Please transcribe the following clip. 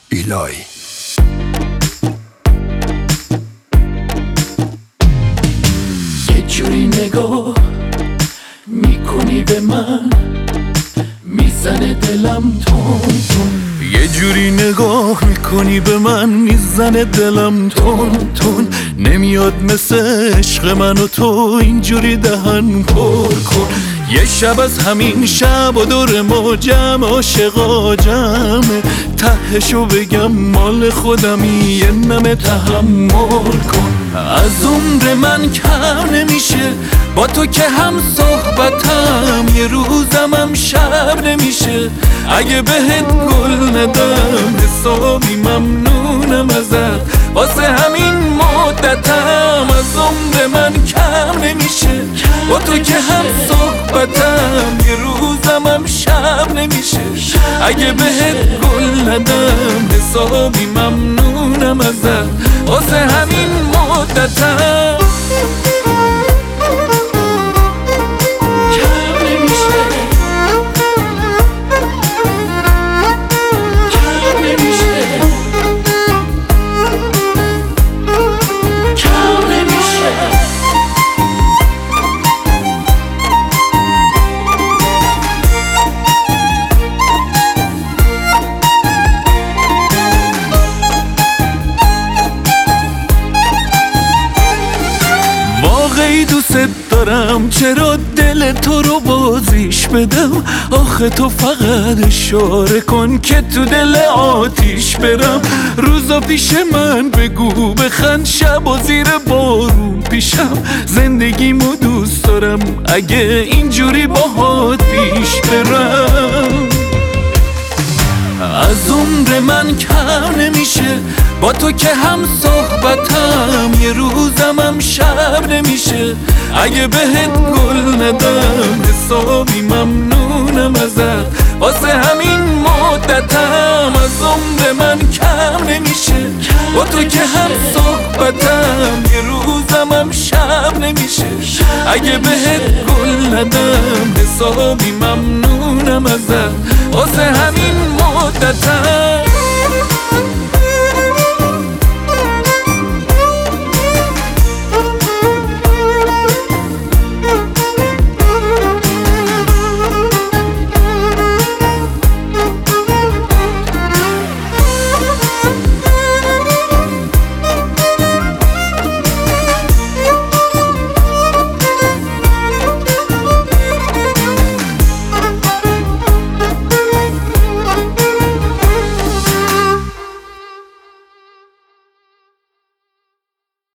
ایلای. یه جوری نگاه میکنی به من، میزنه دلم تون تون. یه جوری نگاه میکنی به من، میزنه دلم تون تون. نمیاد مثل عشق من و تو اینجوری دهن پر کن. یه شب از همین شب و دور ما جمع عاشقا جمعه، تهشو بگم مال خودمی یه نمه تحمل کن. از عمر من کم نمیشه با تو که هم صحبتم، یه روزم هم شب نمیشه اگه بهت گل ندم. حسابی ممنونم ازت واسه همین مدتم. از عمر من کم نمیشه با تو که هم صحبتم، یه روزم هم شب نمیشه اگه بهت گل ندم. حسابی ممنونم ازت واسه همین مدتم. واقعی دوست دارم، چرا دل تو رو بازیش بدم؟ آخه تو فقط اشاره کن که تو دل آتیش برم. روزا پیش من بگو بخند، شب و زیر بارون پیشم. زندگیمو دوست دارم اگه اینجوری باهات پیش برم. از عمر من کم نمیشه با تو که هم صحبتم، یه روزم هم شب نمیشه اگه بهت گل ندم. حسابی ممنونم ازت واسه همین مدتم. از عمر من کم نمیشه با تو که هم صحبتم، یه روزم هم شب نمیشه اگه بهت گل ندم. حسابی ممنونم ازت واسه همین